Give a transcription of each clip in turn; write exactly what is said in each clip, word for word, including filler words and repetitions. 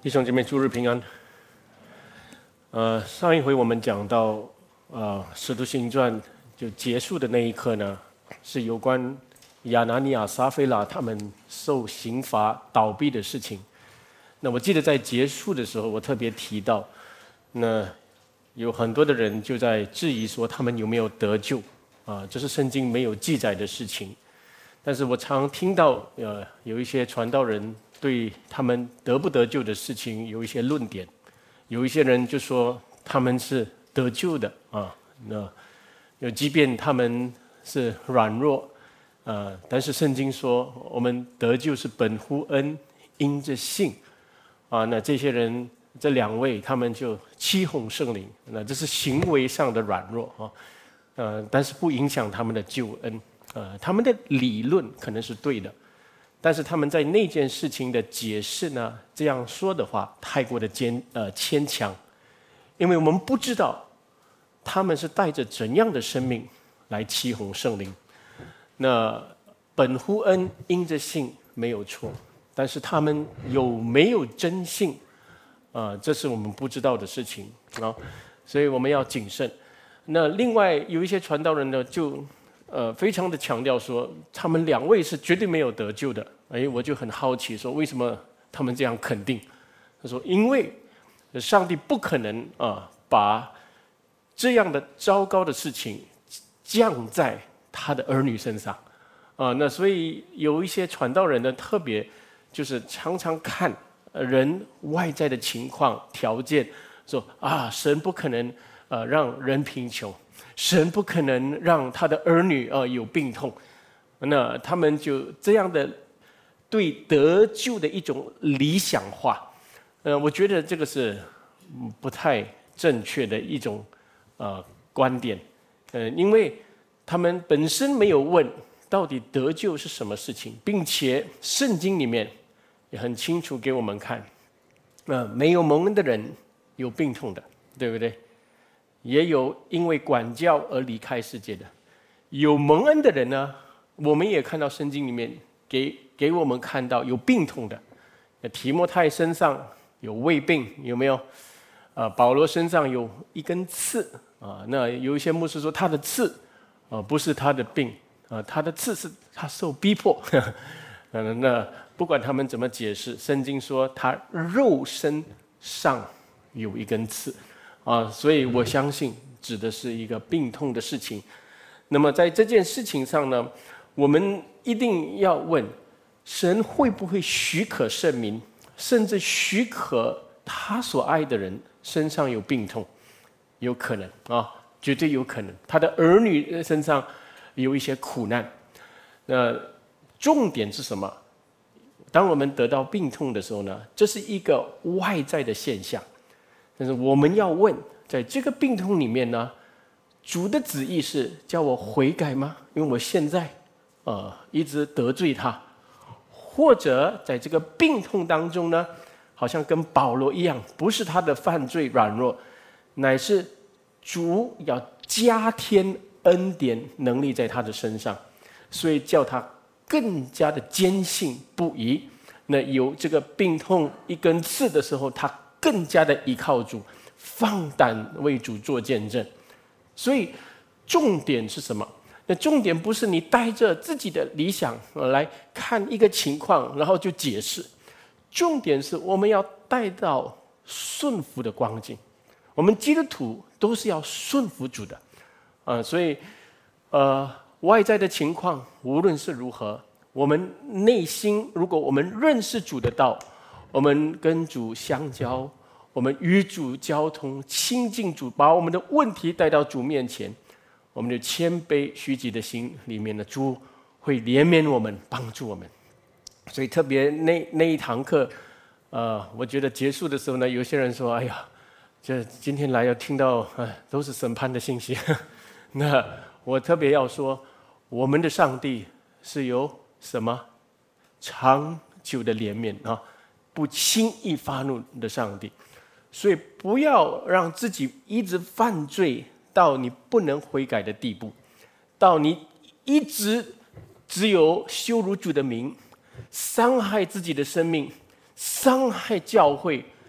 弟兄姐妹，主日平安。呃，上一回我们讲到，呃，《使徒行传》就结束的那一刻呢，是有关亚拿尼亚、撒非拉他们受刑罚倒闭的事情。那我记得在结束的时候，我特别提到，那有很多的人就在质疑说他们有没有得救啊、呃？这是圣经没有记载的事情。但是我常听到，呃，有一些传道人对他们得不得救的事情有一些论点，有一些人就说他们是得救的啊，那有即便他们是软弱，呃，但是圣经说我们得救是本乎恩，因着信啊，那这些人这两位他们就欺哄圣灵，那这是行为上的软弱啊，呃，但是不影响他们的救恩。呃，他们的理论可能是对的，但是他们在那件事情的解释呢，这样说的话太过的坚呃牵强，因为我们不知道他们是带着怎样的生命来欺哄圣灵。那本乎恩，因着信没有错，但是他们有没有真信，啊、呃，这是我们不知道的事情啊，所以我们要谨慎。那另外有一些传道人呢，就呃，非常的强调说，他们两位是绝对没有得救的。哎，我就很好奇，说为什么他们这样肯定？他说，因为上帝不可能啊、呃，把这样的糟糕的事情降在他的儿女身上啊、呃。那所以有一些传道人呢，特别就是常常看人外在的情况条件，说啊，神不可能呃让人贫穷。神不可能让他的儿女呃有病痛，那他们就这样的对得救的一种理想化，呃，我觉得这个是不太正确的一种呃观点，呃，因为他们本身没有问到底得救是什么事情，并且圣经里面也很清楚给我们看，呃，没有蒙恩的人有病痛的，对不对？也有因为管教而离开世界的，有蒙恩的人呢，我们也看到圣经里面给给我们看到有病痛的，提摩太身上有胃病，有没有？啊，保罗身上有一根刺啊，那有一些牧师说他的刺啊不是他的病啊，他的刺是他受逼迫。嗯，那不管他们怎么解释，圣经说他肉身上有一根刺。啊，所以我相信指的是一个病痛的事情。那么在这件事情上呢，我们一定要问：神会不会许可圣民，甚至许可他所爱的人身上有病痛？有可能啊，绝对有可能。他的儿女身上有一些苦难。那重点是什么？当我们得到病痛的时候呢，这是一个外在的现象。但是我们要问，在这个病痛里面呢，主的旨意是叫我悔改吗？因为我现在呃一直得罪他，或者在这个病痛当中呢，好像跟保罗一样，不是他的犯罪软弱，乃是主要加添恩典能力在他的身上，所以叫他更加的坚信不疑。那有这个病痛一根刺的时候，他更加的依靠主，放胆为主做见证。所以重点是什么？那重点不是你带着自己的理想来看一个情况，然后就解释。重点是我们要带到顺服的光景。我们基督徒都是要顺服主的，啊、呃，所以呃，外在的情况无论是如何，我们内心如果我们认识主的道，我们跟主相交，我们与主交通，亲近主，把我们的问题带到主面前，我们的谦卑虚己的心里面的主会怜悯我们，帮助我们。所以特别那那一堂课，呃，我觉得结束的时候呢，有些人说：“哎呀，这今天来要听到啊，都是审判的信息。”那我特别要说，我们的上帝是有什么长久的怜悯啊？不轻易发怒的上帝，所以不要让自己一直犯罪到你不能悔改的地步，到你一直只有羞辱主的名，伤害自己的生命，伤害教会，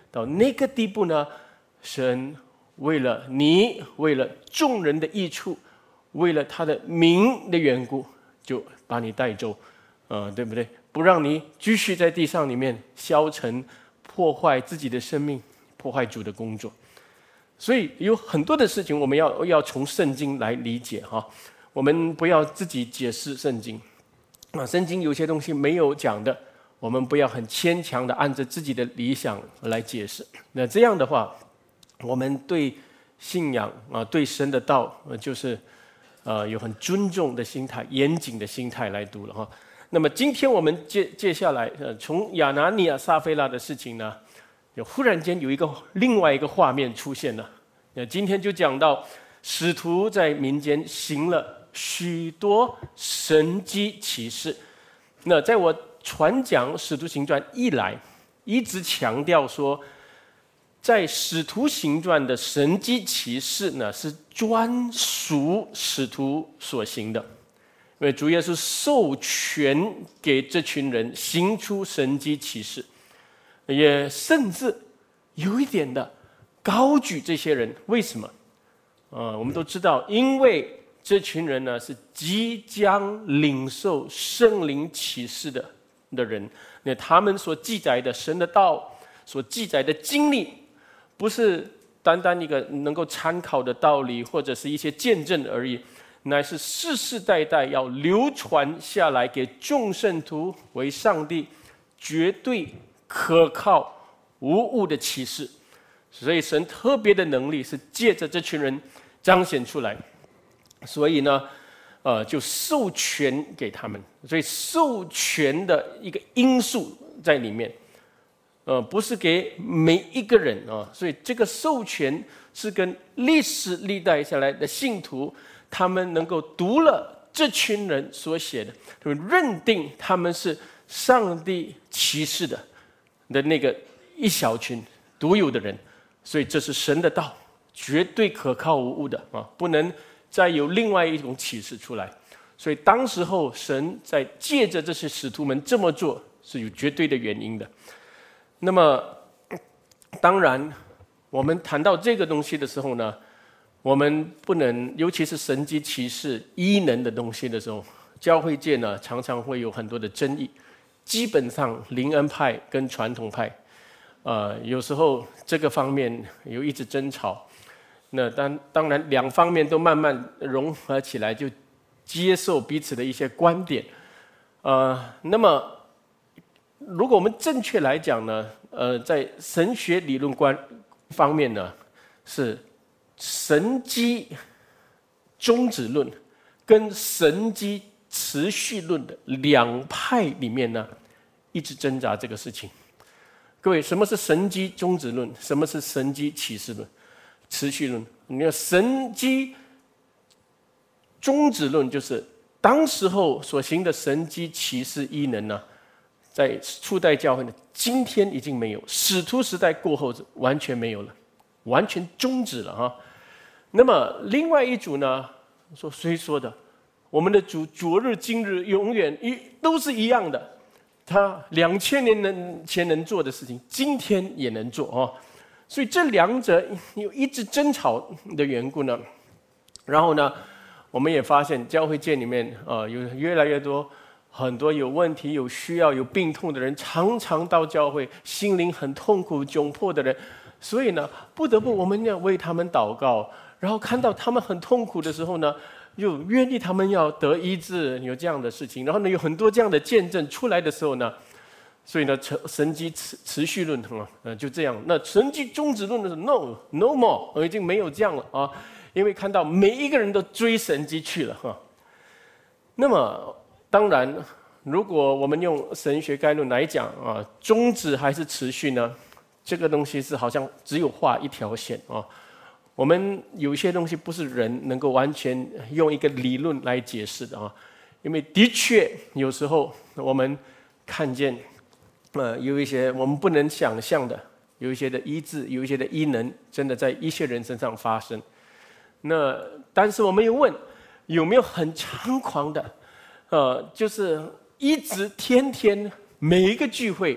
到那个地步呢，神为了你，为了众人的益处，为了他的名的缘故，就把你带走，呃，对不对？不让你继续在地上里面消沉，破坏自己的生命，破坏主的工作。所以有很多的事情我们要要从圣经来理解哈，我们不要自己解释圣经啊，圣经有些东西没有讲的，我们不要很牵强的按着自己的理想来解释。那这样的话，我们对信仰啊，对神的道，就是呃有很尊重的心态、严谨的心态来读了哈。那么今天我们接接下来呃，从亚拿尼亚、撒非拉的事情呢，就忽然间有一个另外一个画面出现了。那今天就讲到使徒在民间行了许多神迹奇事。那在我传讲《使徒行传》一来，一直强调说，在《使徒行传》的神迹奇事呢，是专属使徒所行的，因为主耶稣授权给这群人行出神迹奇事，也甚至有一点的高举这些人。为什么？呃，我们都知道，因为这群人呢是即将领受圣灵启示的的人，那他们所记载的神的道，所记载的经历，不是单单一个能够参考的道理，或者是一些见证而已，乃是世世代代要流传下来，给众圣徒为上帝绝对可靠无误的启示。所以神特别的能力是借着这群人彰显出来，所以呢，呃，就授权给他们。所以授权的一个因素在里面，呃，不是给每一个人啊。所以这个授权是跟历史历代下来的信徒，他们能够读了这群人所写的，就认定他们是上帝启示的的那个一小群独有的人。所以这是神的道，绝对可靠无误的啊，不能再有另外一种启示出来。所以当时候神在借着这些使徒们这么做，是有绝对的原因的。那么当然我们谈到这个东西的时候呢，我们不能，尤其是神迹奇事异能的东西的时候，教会界呢常常会有很多的争议。基本上灵恩派跟传统派呃，有时候这个方面有一直争吵，那当当然两方面都慢慢融合起来，就接受彼此的一些观点。呃，那么如果我们正确来讲呢，呃，在神学理论观方面呢，是神迹终止论跟神迹持续论的两派里面呢，一直挣扎这个事情。各位，什么是神迹终止论？什么是神迹启示论、持续论？你看，神迹终止论就是当时候所行的神迹奇事异能呢，在初代教会呢，今天已经没有，使徒时代过后完全没有了，完全终止了啊。那么另外一组呢，说谁说的？我们的主昨日今日永远一都是一样的。他两千年前能做的事情，今天也能做哦。所以这两者有一直争吵的缘故呢。然后呢，我们也发现教会界里面啊、呃，有越来越多很多有问题、有需要、有病痛的人，常常到教会，心灵很痛苦、窘迫的人。所以呢，不得不我们要为他们祷告。然后看到他们很痛苦的时候呢，又愿意他们要得医治，有这样的事情。然后呢，有很多这样的见证出来的时候呢，所以呢，神迹持持续论啊，呃，就这样。那神迹终止论的是 no no more， 已经没有这样了啊，因为看到每一个人都追神迹去了哈。那么当然，如果我们用神学概论来讲啊，终止还是持续呢？这个东西是好像只有画一条线啊。我们有一些东西不是人能够完全用一个理论来解释的啊，因为的确有时候我们看见，呃，有一些我们不能想象的，有一些的医治，有一些的医能，真的在一些人身上发生。那但是我们又问，有没有很猖狂的，呃，就是一直天天每一个聚会，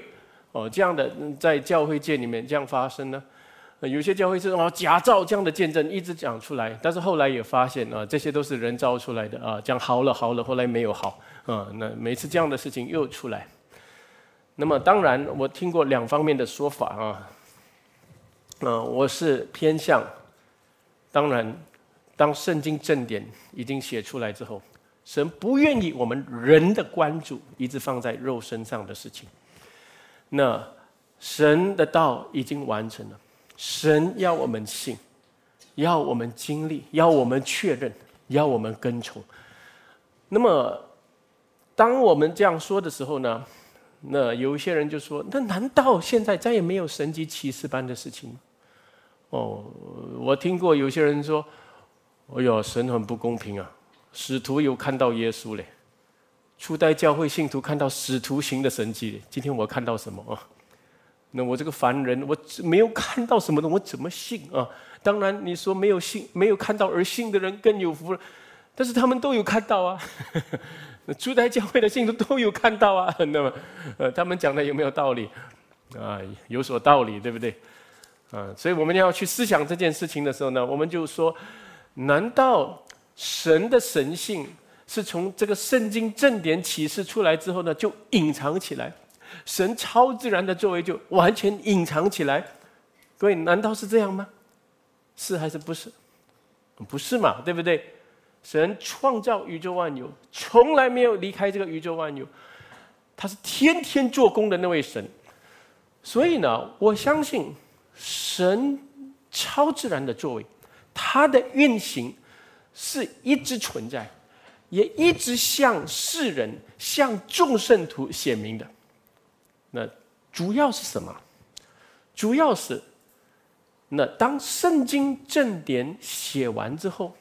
哦，这样的在教会界里面这样发生呢？有些教会是哦假造这样的见证一直讲出来，但是后来也发现啊，这些都是人造出来的啊，讲好了好了，后来没有好啊。那每次这样的事情又出来。那么当然，我听过两方面的说法啊。嗯，我是偏向，当然，当圣经正典已经写出来之后，神不愿意我们人的关注一直放在肉身上的事情。那神的道已经完成了。神要我们信，要我们经历，要我们确认，要我们跟从。那么，当我们这样说的时候呢，那有一些人就说：“那难道现在再也没有神迹奇事般的事情吗？”哦，我听过有些人说：“哎呦，神很不公平啊！使徒有看到耶稣嘞，初代教会信徒看到使徒行的神迹嘞，今天我看到什么啊？”那我这个凡人，我没有看到什么的，我怎么信啊？当然，你说没有信、没有看到而信的人更有福了，但是他们都有看到啊。初代教会的信徒都有看到啊。那么，呃，他们讲的有没有道理啊？有所道理，对不对？啊，所以我们要去思想这件事情的时候呢，我们就说：难道神的神性是从这个圣经正典启示出来之后呢，就隐藏起来？神超自然的作为就完全隐藏起来？各位，难道是这样吗？是还是不是？不是嘛，对不对？神创造宇宙万有，从来没有离开这个宇宙万有，他是天天做工的那位神。所以呢，我相信神超自然的作为，他的运行是一直存在，也一直向世人、向众圣徒显明的。那主要是什么？主要是，那当圣经正典写完之后，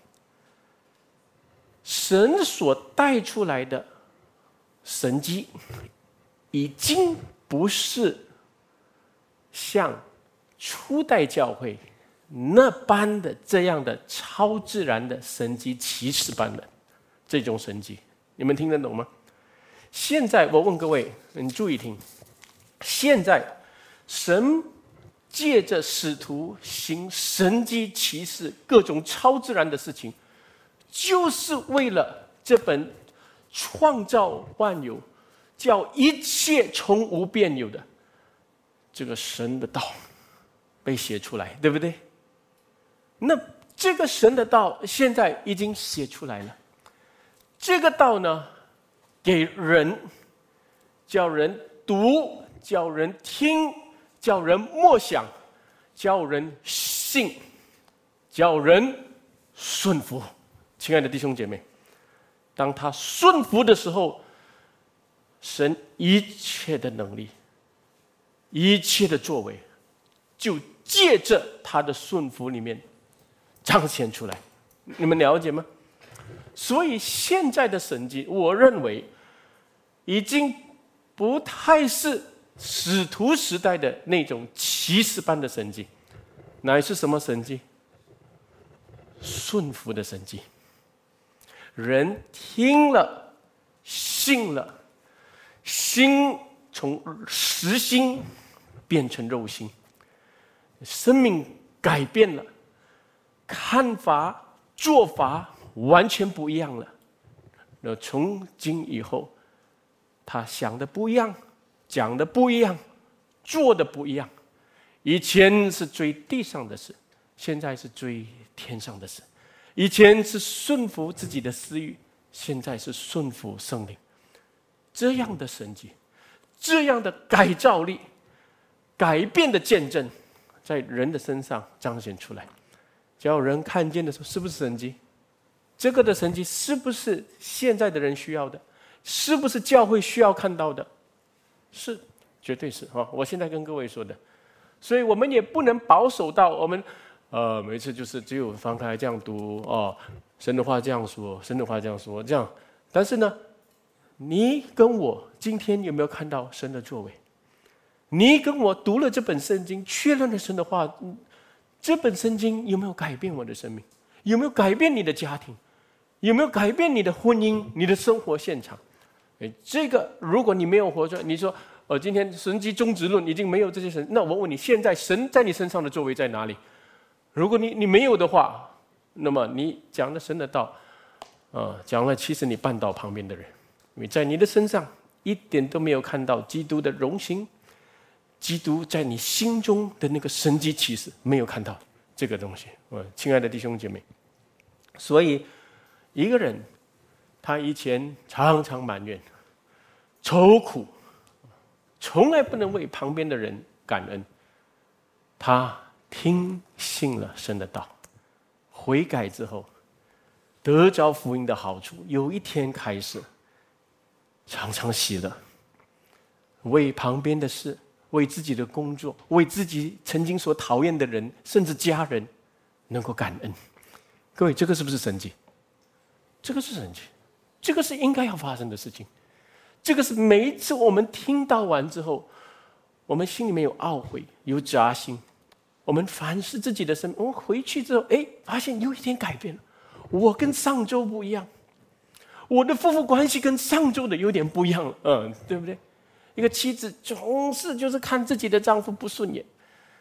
神所带出来的神迹，已经不是像初代教会那般的这样的超自然的神迹奇事般的这种神迹，你们听得懂吗？现在我问各位，你注意听。现在，神借着使徒行神迹奇事、各种超自然的事情，就是为了这本创造万有、叫一切从无变有的这个神的道被写出来，对不对？那这个神的道现在已经写出来了，这个道呢，给人叫人读。叫人听，叫人默想，叫人信，叫人顺服。亲爱的弟兄姐妹，当他顺服的时候，神一切的能力、一切的作为，就借着他的顺服里面彰显出来。你们了解吗？所以现在的神迹，我认为已经不太是使徒时代的那种奇事般的神迹，乃是什么神迹？顺服的神迹。人听了，信了，心从实心变成肉心，生命改变了，看法、做法完全不一样了。那从今以后，他想的不一样，讲的不一样，做的不一样。以前是追地上的事，现在是追天上的事。以前是顺服自己的私欲，现在是顺服圣灵。这样的神迹，这样的改造力、改变的见证，在人的身上彰显出来。只要人看见的时候，是不是神迹？这个的神迹是不是现在的人需要的？是不是教会需要看到的？是，绝对是哈！我现在跟各位说的，所以我们也不能保守到我们，呃，每次就是只有翻开这样读哦，神的话这样说，神的话这样说，这样。但是呢，你跟我今天有没有看到神的作为？你跟我读了这本圣经，确认了神的话，这本圣经有没有改变我的生命？有没有改变你的家庭？有没有改变你的婚姻、你的生活现场？这个如果你没有活出来，你说哦，今天神迹终止论已经没有这些神，那我问你，现在神在你身上的作为在哪里？如果你你没有的话，那么你讲了神的道，啊，讲了其实你绊倒旁边的人，因为在你的身上一点都没有看到基督的荣行，基督在你心中的那个神迹启示没有看到这个东西。呃，亲爱的弟兄姐妹，所以一个人他以前常常埋怨、愁苦，从来不能为旁边的人感恩，他听信了神的道，悔改之后得着福音的好处，有一天开始常常喜乐，为旁边的事，为自己的工作，为自己曾经所讨厌的人甚至家人能够感恩。各位，这个是不是神迹？这个是神迹，这个是应该要发生的事情。这个是每一次我们听到完之后，我们心里面有懊悔，有扎心，我们反思自己的生命，我们回去之后，哎，发现有一点改变了，我跟上周不一样，我的夫妇关系跟上周的有点不一样了，嗯，对不对？一个妻子总是就是看自己的丈夫不顺眼，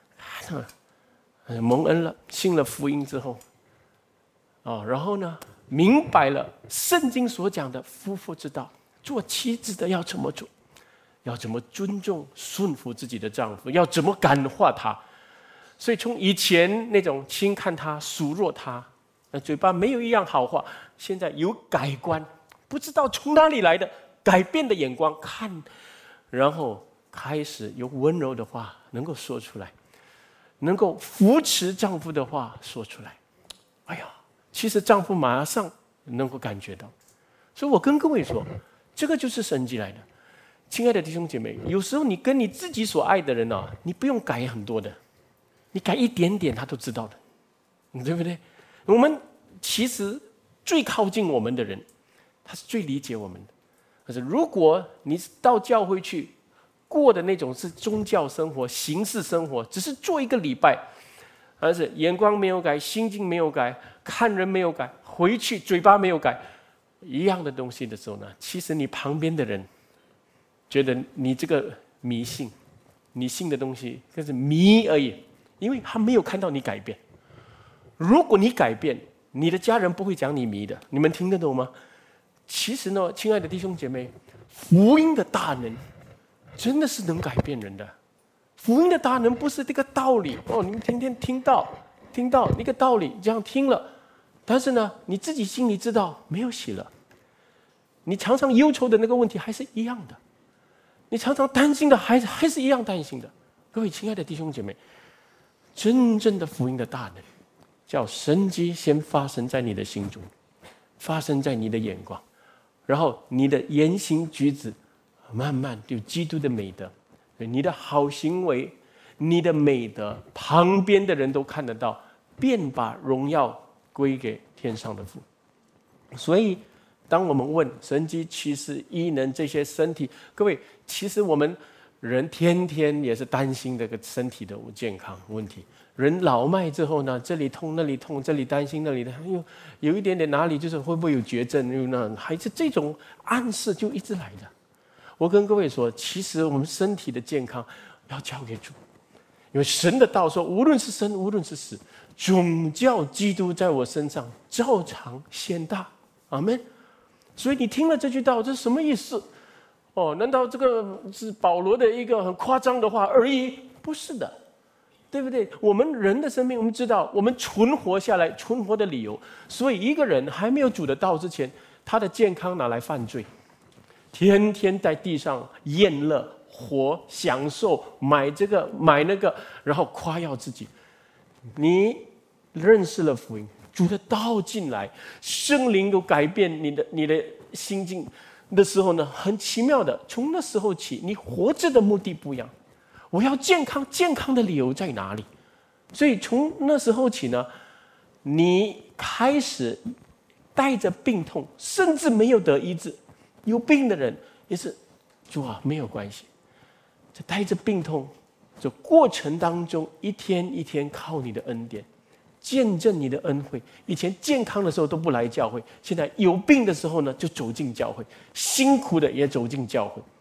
蒙恩了，信了福音之后，哦，然后呢，明白了圣经所讲的夫妇之道，做妻子的要怎么做，要怎么尊重顺服自己的丈夫，要怎么感化他。所以从以前那种轻看他、数落他，嘴巴没有一样好话，现在有改观，不知道从哪里来的改变的眼光看，然后开始有温柔的话能够说出来，能够扶持丈夫的话说出来。哎呀，其实丈夫马上能够感觉到。所以我跟各位说，这个就是神迹来的。亲爱的弟兄姐妹，有时候你跟你自己所爱的人啊，你不用改很多的，你改一点点他都知道的，对不对？我们其实最靠近我们的人，他是最理解我们的。可是如果你到教会去过的那种是宗教生活、形式生活，只是做一个礼拜，而是眼光没有改，心境没有改，看人没有改，回去嘴巴没有改，一样的东西的时候呢，其实你旁边的人觉得你这个迷信，你信的东西就是迷而已，因为他没有看到你改变。如果你改变，你的家人不会讲你迷的，你们听得懂吗？其实呢，亲爱的弟兄姐妹，福音的大能真的是能改变人的。福音的大能不是这个道理哦，你们天天听到听到那个道理，这样听了，但是呢，你自己心里知道没有喜乐，你常常忧愁的那个问题还是一样的，你常常担心的还是还是一样担心的。各位亲爱的弟兄姐妹，真正的福音的大能，叫神迹先发生在你的心中，发生在你的眼光，然后你的言行举止慢慢有基督的美德，你的好行为，你的美德，旁边的人都看得到，便把荣耀归给天上的父。所以当我们问神迹奇事异能这些身体，各位，其实我们人天天也是担心这个身体的健康问题。人老迈之后呢，这里痛那里痛，这里担心那里的，有有一点点哪里就是会不会有绝症，又那还是这种暗示就一直来的。我跟各位说，其实我们身体的健康要交给主，因为神的道说，无论是生无论是死，总叫基督在我身上照常显大。阿们。所以你听了这句道，这是什么意思？哦，难道这个是保罗的一个很夸张的话而已？不是的，对不对？我们人的生命，我们知道，我们存活下来，存活的理由。所以一个人还没有主的道之前，他的健康拿来犯罪，天天在地上厌乐、活、享受，买这个买那个，然后夸耀自己。你认识了福音，主的道进来，圣灵都改变你的你的心境的时候呢，很奇妙的，从那时候起，你活着的目的不一样。我要健康，健康的理由在哪里？所以从那时候起呢，你开始带着病痛，甚至没有得医治。有病的人也是，主啊，没有关系，这带着病痛，这过程当中，一天一天靠你的恩典，见证你的恩惠。以前健康的时候都不来教会，现在有病的时候呢，就走进教会，辛苦的也走进教会。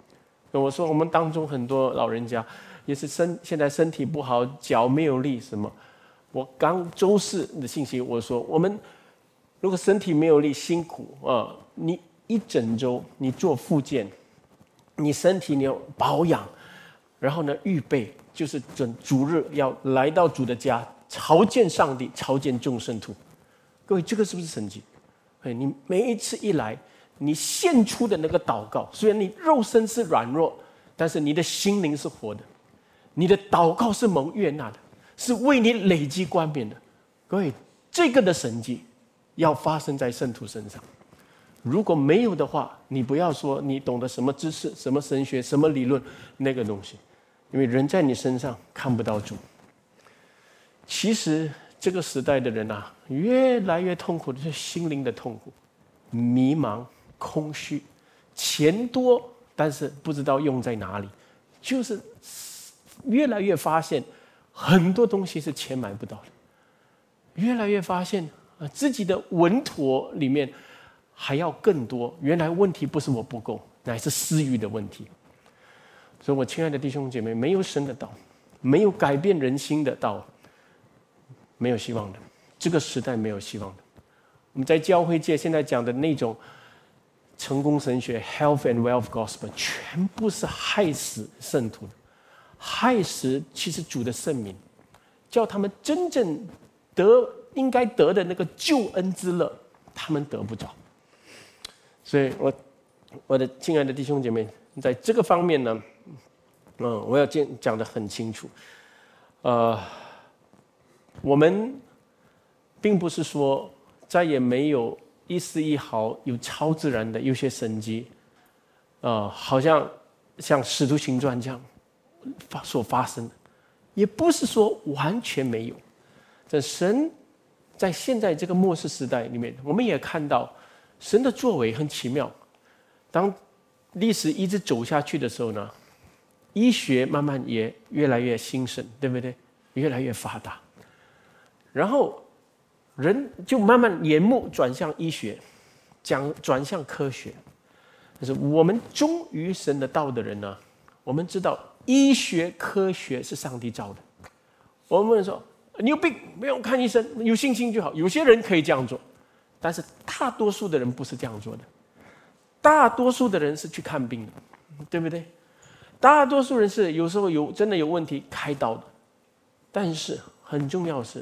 我说我们当中很多老人家也是身现在身体不好，脚没有力什么。我刚周四的信息我说，我们如果身体没有力辛苦啊，你一整周你做复健，你身体你要保养，然后呢预备就是准主日要来到主的家，朝见上帝，朝见众圣徒。各位，这个是不是神迹？哎，你每一次一来，你献出的那个祷告，虽然你肉身是软弱，但是你的心灵是活的，你的祷告是蒙悦纳的，是为你累积冠冕的。各位，这个的神迹要发生在圣徒身上。如果没有的话，你不要说你懂得什么知识、什么神学、什么理论那个东西，因为人在你身上看不到主。其实这个时代的人啊，越来越痛苦的是心灵的痛苦，迷茫、空虚，钱多，但是不知道用在哪里，就是越来越发现很多东西是钱买不到的，越来越发现啊，自己的稳妥里面还要更多。原来问题不是我不够，乃是私欲的问题。所以我亲爱的弟兄姐妹，没有神的道，没有改变人心的道，没有希望的。这个时代没有希望的。我们在教会界现在讲的那种成功神学 health and wealth gospel 全部是害死圣徒的，害死其实主的圣民，叫他们真正得应该得的那个救恩之乐，他们得不着。所以我我的亲爱的弟兄姐妹，在这个方面呢，嗯，我要讲讲得很清楚。呃，我们并不是说再也没有一丝一毫有超自然的有些神迹，呃，好像像使徒行传这样所发生的，也不是说完全没有。这神在现在这个末世时代里面，我们也看到神的作为很奇妙。当历史一直走下去的时候呢，医学慢慢也越来越兴盛，对不对？越来越发达，然后人就慢慢眼目转向医学，讲转向科学。但是我们忠于神的道的人呢，我们知道医学科学是上帝造的。我们说你有病不用看医生，有信心就好。有些人可以这样做，但是大多数的人不是这样做的。大多数的人是去看病的，对不对？大多数人是有时候有真的有问题开刀的。但是很重要的是，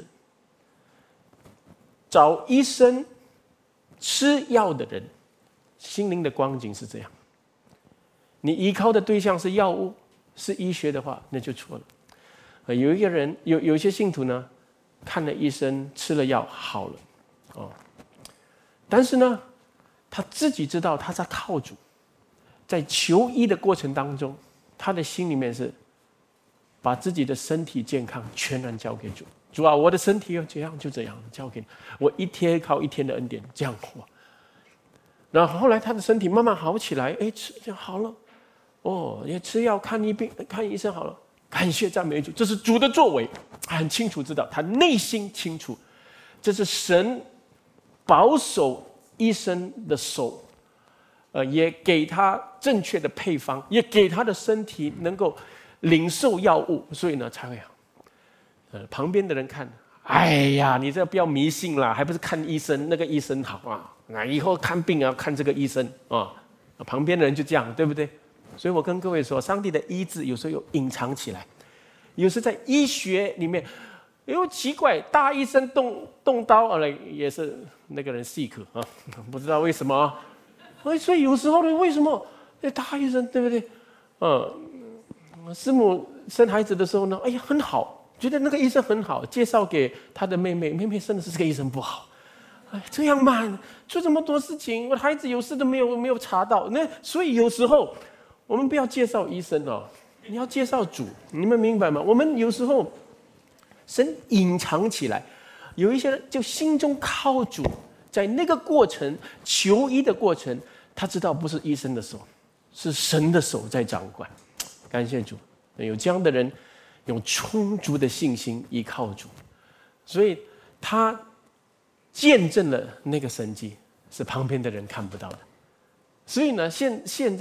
找医生吃药的人心灵的光景是这样。你依靠的对象是药物是医学的话，那就错了。有一个人有有一些信徒呢，看了医生吃了药好了，哦，但是呢他自己知道他在靠主，在求医的过程当中，他的心里面是把自己的身体健康全然交给主。主啊，我的身体要这样就这样交给你，我一天靠一天的恩典这样活。然后后来他的身体慢慢好起来，哎，吃就好了，哦，也吃药看医病看医生好了，感谢赞美主，这是主的作为，很清楚知道，他内心清楚，这是神保守医生的手，呃，也给他正确的配方，也给他的身体能够领受药物，所以呢才会好。呃，旁边的人看，哎呀，你这不要迷信啦，还不是看医生，那个医生好啊，啊，以后看病啊看这个医生啊，旁边的人就这样，对不对？所以我跟各位说，上帝的医治有时候有隐藏起来，有时在医学里面，因为奇怪，大医生动动刀啊，也是那个人 sick 啊，不知道为什么啊，所以有时候呢，为什么那大医生对不对？嗯，师母生孩子的时候呢，哎呀很好。觉得那个医生很好，介绍给他的妹妹，妹妹生的是这个医生不好，哎，这样嘛，做这么多事情，我的孩子有事都没有没有查到，那所以有时候我们不要介绍医生哦，你要介绍主，你们明白吗？我们有时候神隐藏起来，有一些人就心中靠主，在那个过程求医的过程，他知道不是医生的手，是神的手在掌管，感谢主，有这样的人。用充足的信心依靠主，所以他见证了那个神迹，是旁边的人看不到的。所以呢，现现在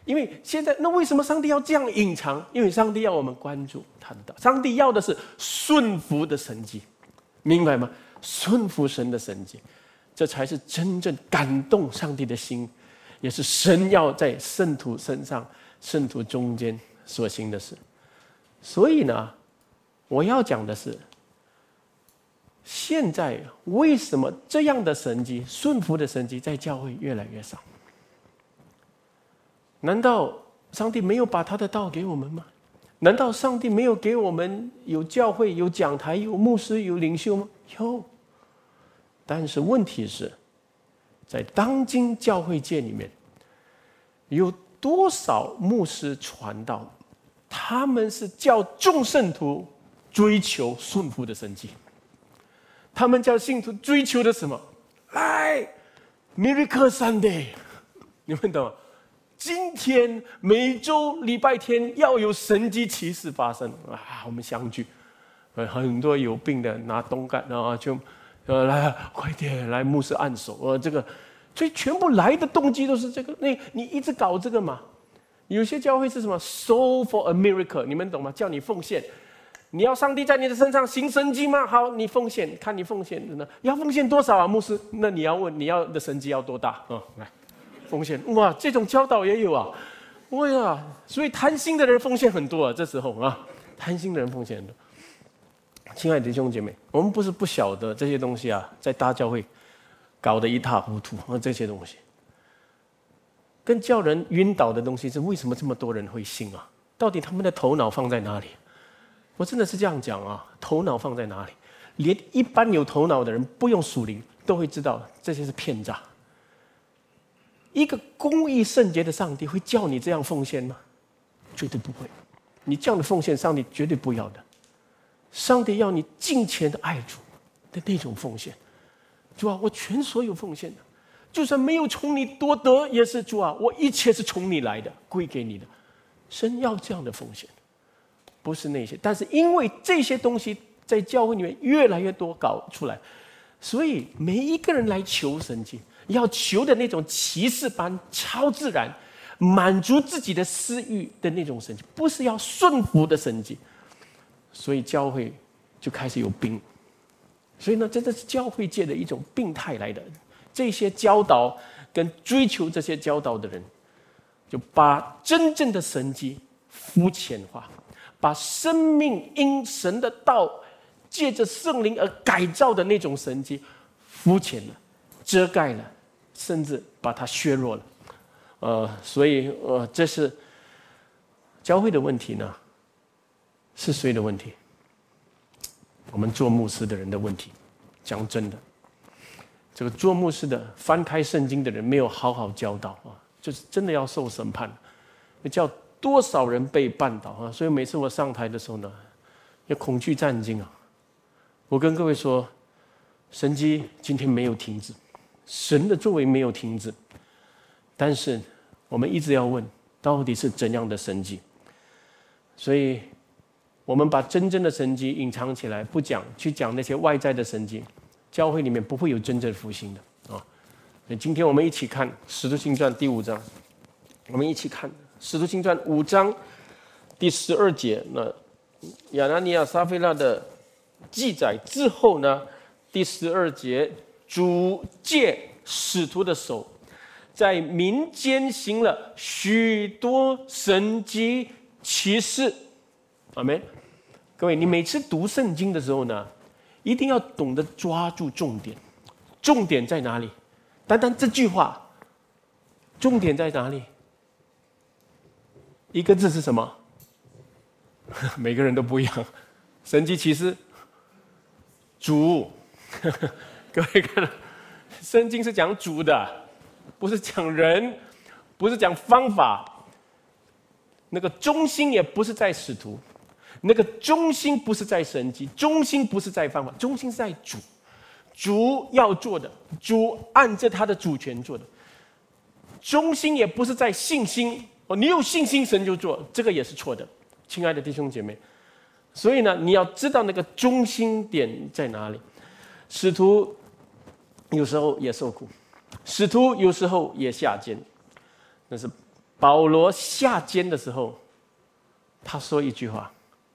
因为现在，那为什么上帝要这样隐藏？因为上帝要我们关注他的道，上帝要的是顺服的神迹，明白吗？顺服神的神迹，这才是真正感动上帝的心，也是神要在圣徒身上、圣徒中间所行的事。所以呢，我要讲的是，现在为什么这样的神迹、顺服的神迹在教会越来越少？难道上帝没有把他的道给我们吗？难道上帝没有给我们有教会、有讲台、有牧师、有领袖吗？有。但是问题是，在当今教会界里面，有多少牧师传道，他们是叫众圣徒追求顺服的神迹？他们叫信徒追求的什么？来 ，Miracle Sunday， 你们懂吗？今天每周礼拜天要有神迹奇事发生啊！我们相聚，很多有病的拿东干啊，就呃来快点来牧师按手，呃这个，所以全部来的动机都是这个。那你一直搞这个嘛？有些教会是什么 ？Soul for a miracle， 你们懂吗？叫你奉献，你要上帝在你的身上行神迹吗？好，你奉献，看你奉献呢，要奉献多少啊？牧师，那你要问你要的神迹要多大啊、嗯？来。奉献哇，这种教导也有啊，哇呀！所以贪心的人奉献很多啊，这时候啊，贪心的人奉献很多。亲爱的弟兄姐妹，我们不是不晓得这些东西啊，在大教会搞得一塌糊涂啊，这些东西更叫人晕倒的东西是为什么这么多人会信啊？到底他们的头脑放在哪里？我真的是这样讲啊，头脑放在哪里？连一般有头脑的人，不用属灵都会知道这些是骗诈。一个公义圣洁的上帝会叫你这样奉献吗？绝对不会。你这样的奉献，上帝绝对不要的。上帝要你敬虔的爱主的那种奉献。主啊，我全所有奉献的，就算没有从你多得，也是主啊，我一切是从你来的，归给你的。神要这样的奉献，不是那些。但是因为这些东西在教会里面越来越多搞出来，所以每一个人来求神迹。要求的那种奇事般超自然，满足自己的私欲的那种神迹，不是要顺服的神迹，所以教会就开始有病。所以呢，真的是教会界的一种病态来的。这些教导跟追求这些教导的人，就把真正的神迹肤浅化，把生命因神的道借着圣灵而改造的那种神迹肤浅了。遮盖了，甚至把它削弱了，呃，所以呃，这是教会的问题呢，是谁的问题？我们做牧师的人的问题。讲真的，这个做牧师的翻开圣经的人没有好好教导啊，就是真的要受审判，叫多少人被绊倒啊！所以每次我上台的时候呢，要恐惧战惊啊。我跟各位说，神迹今天没有停止。神的作为没有停止，但是我们一直要问，到底是怎样的神迹？所以，我们把真正的神迹隐藏起来，不讲，去讲那些外在的神迹，教会里面不会有真正复兴的啊。所以今天我们一起看《使徒行传》第五章，我们一起看《使徒行传》五章第十二节。那亚拿尼亚、撒非拉的记载之后呢，第十二节。主借使徒的手，在民间行了许多神迹奇事。阿们。各位，你每次读圣经的时候呢，一定要懂得抓住重点。重点在哪里？单单这句话，重点在哪里？一个字是什么？每个人都不一样。神迹奇事，主。各位看，圣经是讲主的，不是讲人，不是讲方法。那个中心也不是在使徒，那个中心不是在神迹，中心不是在方法，中心是在主。主要做的，主按着他的主权做的。中心也不是在信心哦，你有信心神就做，这个也是错的，亲爱的弟兄姐妹。所以呢，你要知道那个中心点在哪里。使徒有时候也受苦，使徒有时候也下监，但是保罗下监的时候，他说一句话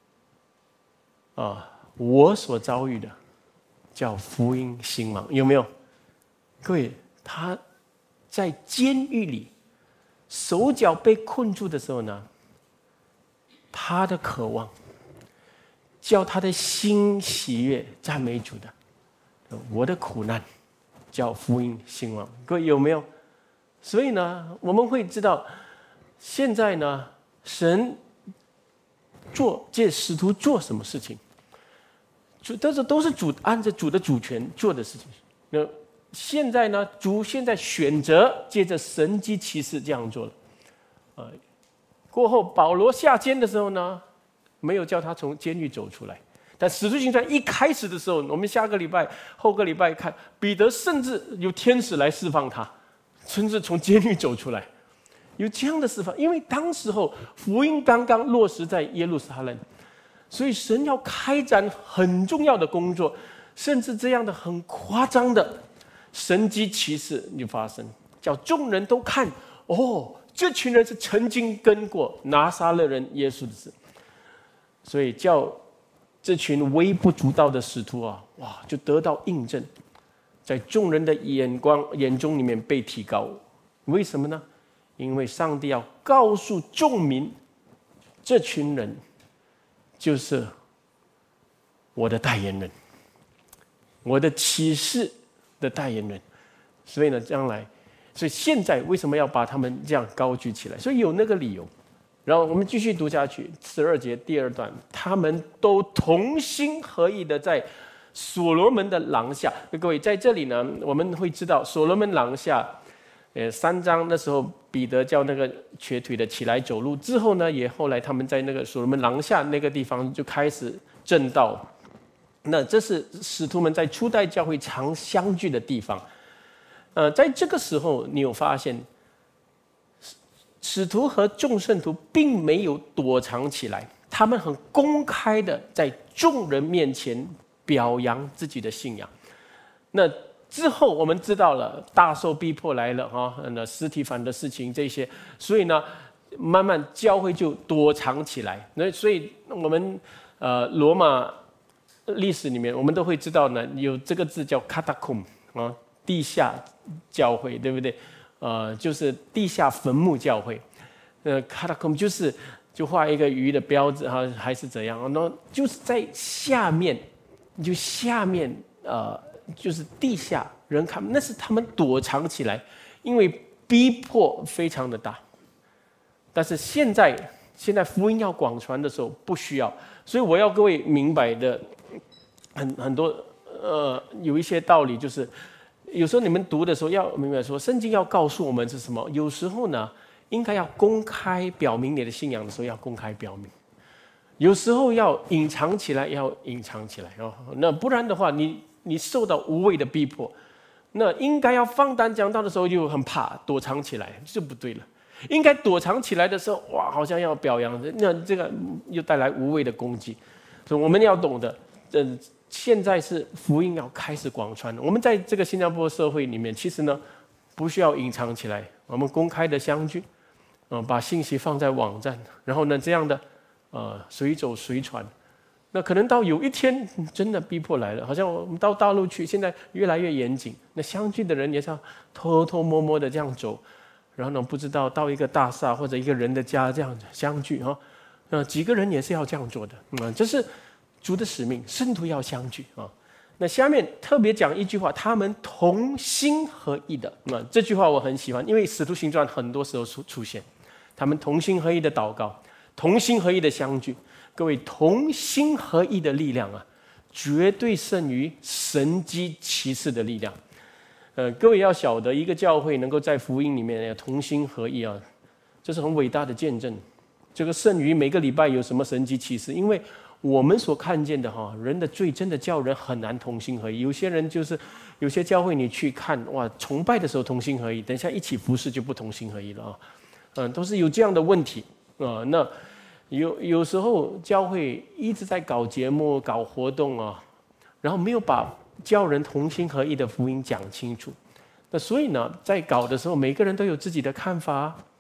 啊，我所遭遇的叫福音兴旺，有没有？各位，他在监狱里手脚被困住的时候呢，他的渴望叫他的心喜悦赞美主的，我的苦难叫福音兴旺，各位有没有？所以呢，我们会知道现在呢，神做这使徒做什么事情，都是都是主按着主的主权做的事情。那现在呢，主现在选择借着神迹奇事这样做了。呃，过后保罗下监的时候呢，没有叫他从监狱走出来。但使徒行传一开始的时候，我们下个礼拜、后个礼拜看，彼得甚至有天使来释放他，甚至从监狱走出来，有这样的释放。因为当时候福音刚刚落实在耶路撒冷，所以神要开展很重要的工作，甚至这样的很夸张的神迹奇事就发生，叫众人都看，哦，这群人是曾经跟过拿撒勒人耶稣的事，所以叫这群微不足道的使徒啊，哇，就得到印证，在众人的眼光眼中里面被提高。为什么呢？因为上帝要告诉众民，这群人就是我的代言人，我的启示的代言人。所以呢，将来，所以现在为什么要把他们这样高举起来？所以有那个理由。然后我们继续读下去，十二节第二段，他们都同心合意的在所罗门的廊下。各位在这里呢，我们会知道所罗门廊下，呃，三章那时候彼得叫那个瘸腿的起来走路，之后呢，也后来他们在那个所罗门廊下那个地方就开始正道。那这是使徒们在初代教会常相聚的地方。呃，在这个时候，你有发现？使徒和众圣徒并没有躲藏起来，他们很公开的在众人面前表扬自己的信仰。那之后我们知道了大受逼迫来了哈，那司提反的事情这些，所以呢，慢慢教会就躲藏起来。那所以我们呃罗马历史里面，我们都会知道呢，有这个字叫 catacomb 啊，地下教会，对不对？呃，就是地下坟墓教会，呃 ，catacomb 就是就画一个鱼的标志哈，还是怎样？那就是在下面，就下面呃，就是地下人看，那是他们躲藏起来，因为逼迫非常的大。但是现在，现在福音要广传的时候不需要，所以我要各位明白的很很多呃，有一些道理就是。有时候你们读的时候要明白说，圣经要告诉我们是什么。有时候呢，应该要公开表明你的信仰的时候要公开表明；有时候要隐藏起来，要隐藏起来哦。那不然的话，你你受到无谓的逼迫，那应该要放胆讲道的时候就很怕躲藏起来，就不对了。应该躲藏起来的时候，哇，好像要表扬，那这个又带来无谓的攻击。所以我们要懂得，呃。现在是福音要开始广传，我们在这个新加坡社会里面，其实呢不需要隐藏起来，我们公开的相聚，呃，把信息放在网站，然后呢这样的呃随走随传。那可能到有一天真的逼迫来了，好像我们到大陆去，现在越来越严谨，那相聚的人也是要偷偷摸摸的这样走，然后呢不知道到一个大厦或者一个人的家这样相聚哈，呃几个人也是要这样做的，嗯，这是。主的使命，圣徒要相聚啊。那下面特别讲一句话，他们同心合意的。那这句话我很喜欢，因为使徒行传很多时候出出现，他们同心合意的祷告，同心合意的相聚。各位，同心合意的力量啊，绝对胜于神迹奇事的力量。呃，各位要晓得，一个教会能够在福音里面同心合意啊，这是很伟大的见证。这个胜于每个礼拜有什么神迹奇事，因为。我们所看见的哈，人的罪真的叫人很难同心合意。有些人就是有些教会你去看哇，崇拜的时候同心合意，等一下一起服侍就不同心合意了啊，嗯，都是有这样的问题啊。那有有时候教会一直在搞节目、搞活动啊，然后没有把教人同心合意的福音讲清楚。那所以呢，在搞的时候，每个人都有自己的看法。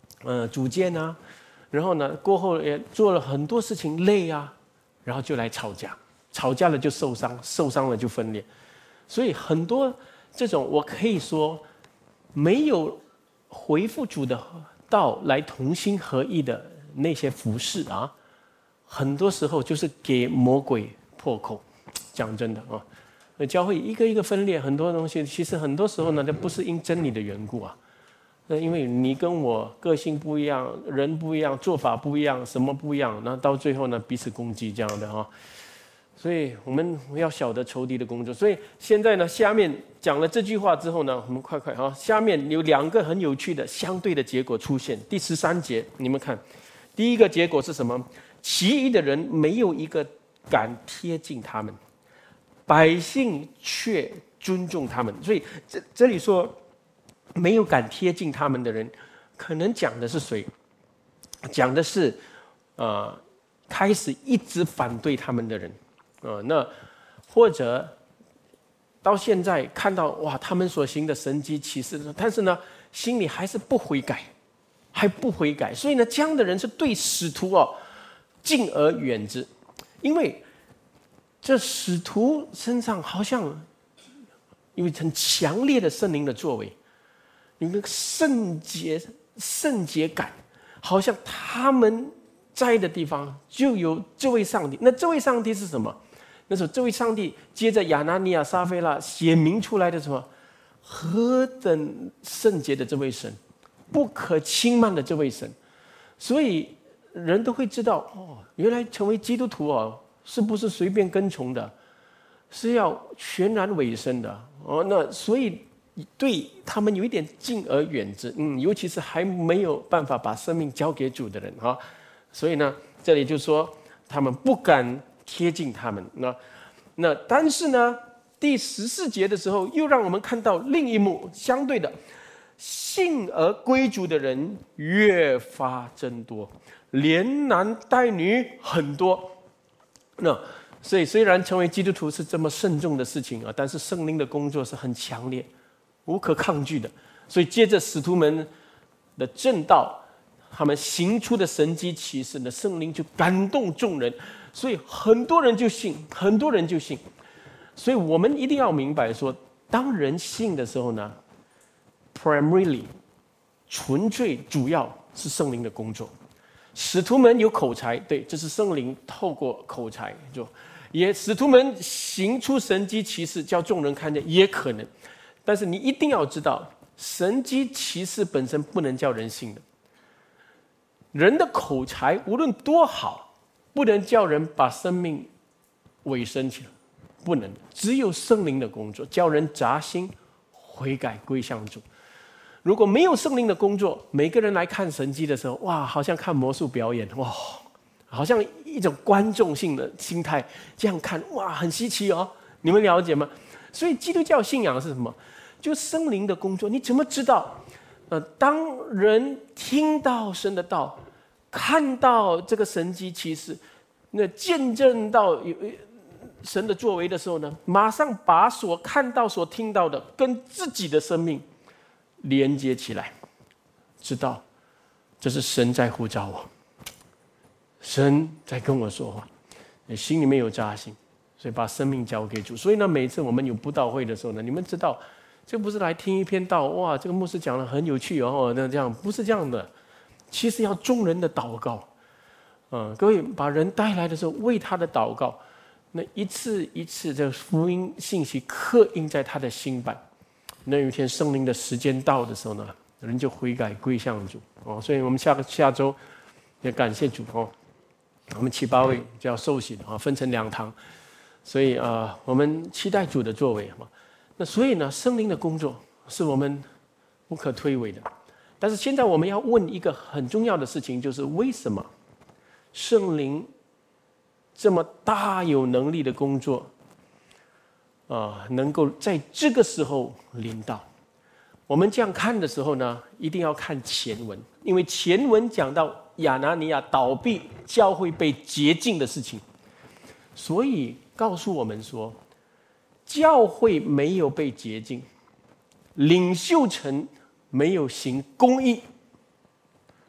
呃组建啊，然后呢过后也做了很多事情累啊，然后就来吵架，吵架了就受伤，受伤了就分裂，所以很多这种我可以说没有回复主的道来同心合意的那些服事啊，很多时候就是给魔鬼破口。讲真的啊，教会一个一个分裂，很多东西其实很多时候呢，这不是因真理的缘故啊，那因为你跟我个性不一样，人不一样，做法不一样，什么不一样，那到最后呢彼此攻击这样的啊。所以我们要晓得仇敌的工作。所以现在呢，下面讲了这句话之后呢，我们快快啊，下面有两个很有趣的相对的结果出现。第十三节，你们看，第一个结果是什么？其余的人没有一个敢贴近他们，百姓却尊重他们。所以这这里说没有敢贴近他们的人，可能讲的是谁？讲的是呃开始一直反对他们的人。呃，那或者到现在看到哇，他们所行的神迹奇事，但是呢，心里还是不悔改，还不悔改，所以呢，这样的人是对使徒哦敬而远之，因为这使徒身上好像有很强烈的圣灵的作为，有那个圣洁圣洁感，好像他们在的地方就有这位上帝。那这位上帝是什么？那时候这位上帝接着亚拿尼亚、撒非拉显明出来的什么？何等圣洁的这位神，不可轻慢的这位神，所以人都会知道哦，原来成为基督徒哦，是不是随便跟从的，是要全然委身的哦。那所以对他们有一点敬而远之，嗯，尤其是还没有办法把生命交给主的人哈、哦。所以呢，这里就说他们不敢贴近他们。那那但是呢，第十四节的时候，又让我们看到另一幕相对的，信而归主的人越发增多，连男带女很多。那所以虽然成为基督徒是这么慎重的事情啊，但是圣灵的工作是很强烈、无可抗拒的。所以接着使徒们的正道，他们行出的神迹奇事呢，圣灵就感动众人，所以很多人就信，很多人就信。所以我们一定要明白说，当人信的时候呢 ，primarily 纯粹主要是圣灵的工作。使徒们有口才，对，这是圣灵透过口才就也使徒们行出神迹奇事，叫众人看见，也可能。但是你一定要知道，神迹奇事本身不能叫人信的。人的口才无论多好，不能叫人把生命委身起来，不能。只有圣灵的工作，叫人扎心悔改归向主。如果没有圣灵的工作，每个人来看神迹的时候，哇，好像看魔术表演，哇，好像一种观众性的心态这样看，哇，很稀奇哦。你们了解吗？所以基督教信仰是什么？就圣灵的工作。你怎么知道？呃，当人听到神的道，看到这个神迹奇事，那见证到有神的作为的时候呢，马上把所看到、所听到的跟自己的生命连接起来，知道这是神在呼召我，神在跟我说话，你心里面有扎心，所以把生命交给主。所以呢，每次我们有布道会的时候呢，你们知道，这不是来听一篇道，哇，这个牧师讲的很有趣哦，那这样不是这样的。其实要众人的祷告，嗯，各位把人带来的时候，为他的祷告，那一次一次这福音信息刻印在他的心版。那有一天圣灵的时间到的时候呢，人就悔改归向主哦。所以我们下个下周也感谢主哦，我们七八位就要受洗啊，分成两堂，所以啊、呃，我们期待主的作为嘛。那所以呢，圣灵的工作是我们不可推诿的。但是现在我们要问一个很重要的事情，就是为什么圣灵这么大有能力的工作啊，能够在这个时候临到？我们这样看的时候呢，一定要看前文，因为前文讲到亚拿尼亚倒闭，教会被洁净的事情，所以告诉我们说，教会没有被洁净，领袖层没有行公义，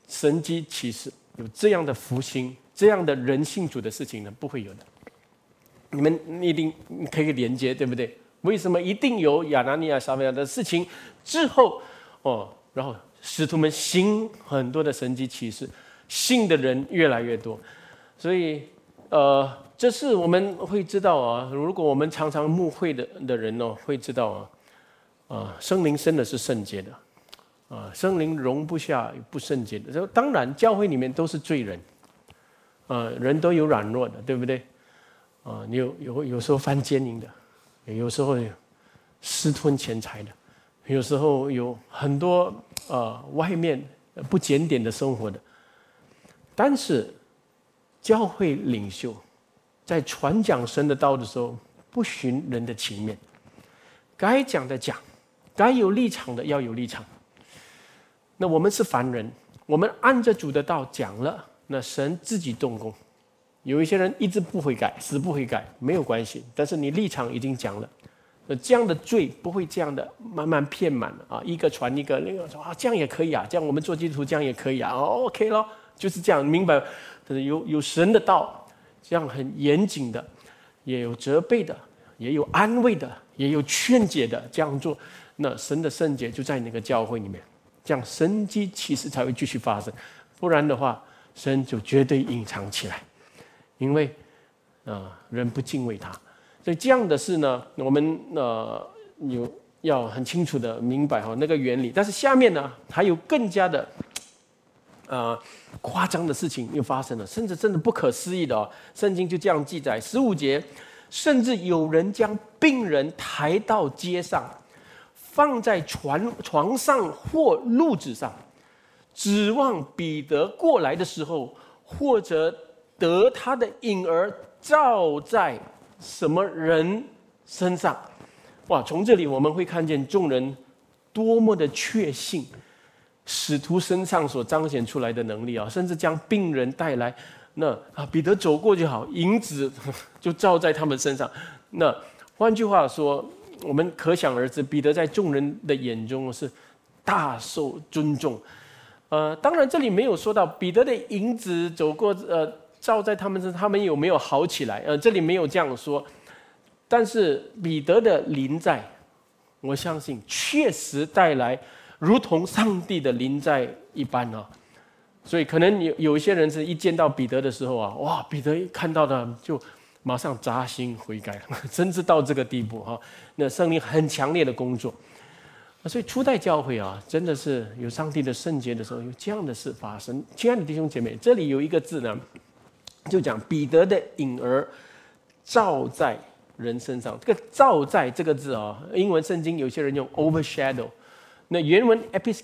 神迹奇事，有这样的福星、这样的人信主的事情呢，不会有的。你们一定可以连接，对不对？为什么一定有亚拿尼亚、撒非拉的事情之后，哦，然后使徒们行很多的神迹奇事，信的人越来越多，所以呃，这是我们会知道啊。如果我们常常牧会的的人哦，会知道啊，啊、呃，圣灵生的是圣洁的，啊、呃，圣灵容不下不圣洁的。当然，教会里面都是罪人，啊、呃，人都有软弱的，对不对？啊、呃，你有有有时候犯奸淫的，有时候有私吞钱财的，有时候有很多呃外面不检点的生活的。但是教会领袖在传讲神的道的时候，不循人的情面，该讲的讲，该有立场的要有立场。那我们是凡人，我们按着主的道讲了，那神自己动工。有一些人一直不悔改，死不悔改，没有关系，但是你立场已经讲了，那这样的罪不会这样的慢慢骗满了啊，一个传一个，那个说啊这样也可以啊，这样我们做基督徒这样也可以啊，哦 OK 咯，就是这样，明白？但是有有神的道，这样很严谨的，也有责备的，也有安慰的，也有劝解的，这样做，那神的圣洁就在那个教会里面，这样神迹奇事才会继续发生，不然的话，神就绝对隐藏起来。因为，呃，人不敬畏他，所以这样的事呢，我们呃有要很清楚的明白哈那个原理。但是下面呢，还有更加的，呃夸张的事情又发生了，甚至真的不可思议的哦。圣经就这样记载，十五节，甚至有人将病人抬到街上，放在床床上或褥子上，指望彼得过来的时候，或者得他的影儿照在什么人身上。哇，从这里我们会看见众人多么的确信使徒身上所彰显出来的能力啊，甚至将病人带来，那啊彼得走过就好，影子就照在他们身上。那换句话说，我们可想而知，彼得在众人的眼中是大受尊重。呃，当然这里没有说到彼得的影子走过，呃。照在他们身上，他们有没有好起来？呃，这里没有这样说，但是彼得的临在，我相信确实带来如同上帝的临在一般啊。所以可能有有一些人是一见到彼得的时候啊，哇，彼得看到的就马上扎心悔改，甚至到这个地步哈、啊。那圣灵很强烈的工作，所以初代教会啊，真的是有上帝的圣洁的时候，有这样的事发生。亲爱的弟兄姐妹，这里有一个字呢。就讲彼得的影儿照在人身上，这个照在这个字啊，英文圣经有些人用 overshadow， 那原文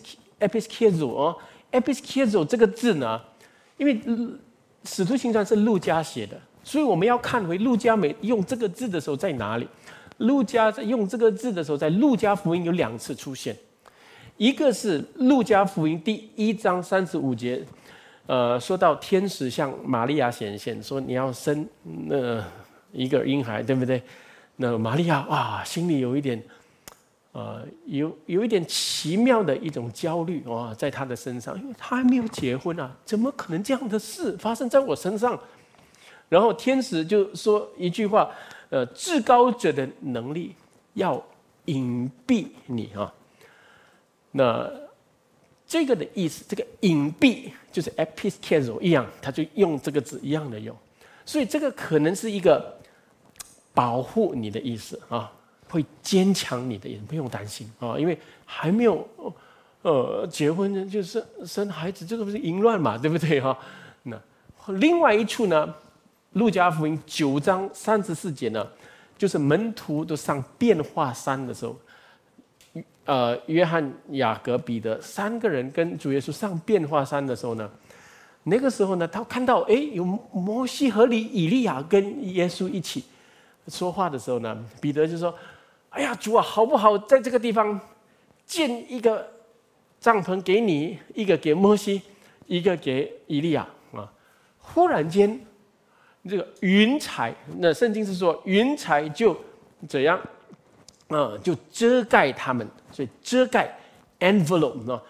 episkizo 啊 episkizo 这个字呢，因为使徒行传是路加写的，所以我们要看回路加每用这个字的时候在哪里。路加在用这个字的时候，在路加福音有两次出现，一个是路加福音第一章三十五节。呃，说到天使向玛利亚显现，说你要生那、呃、一个婴孩，对不对？那玛利亚哇，心里有一点，呃，有有一点奇妙的一种焦虑哇，在她的身上，因为她还没有结婚啊，怎么可能这样的事发生在我身上？然后天使就说一句话，呃，至高者的能力要隐蔽你啊，那。这个的意思，这个隐蔽就是 episkizo 一样，他就用这个字一样的用，所以这个可能是一个保护你的意思啊，会坚强你的意思，不用担心啊，因为还没有呃结婚就是生孩子，这个不是淫乱嘛，对不对哈？那另外一处呢，路加福音九章三十四节呢，就是门徒都上变化山的时候。呃，约翰、雅各、彼得三个人跟主耶稣上变化山的时候呢，那个时候呢，他看到哎，有摩西和以利亚跟耶稣一起说话的时候呢，彼得就说：“哎呀，主啊，好不好在这个地方建一个帐篷给你，一个给摩西，一个给以利亚啊？”忽然间，这个云彩，那圣经是说云彩就怎样？啊、呃，就遮盖他们，所以遮盖 envelope 呢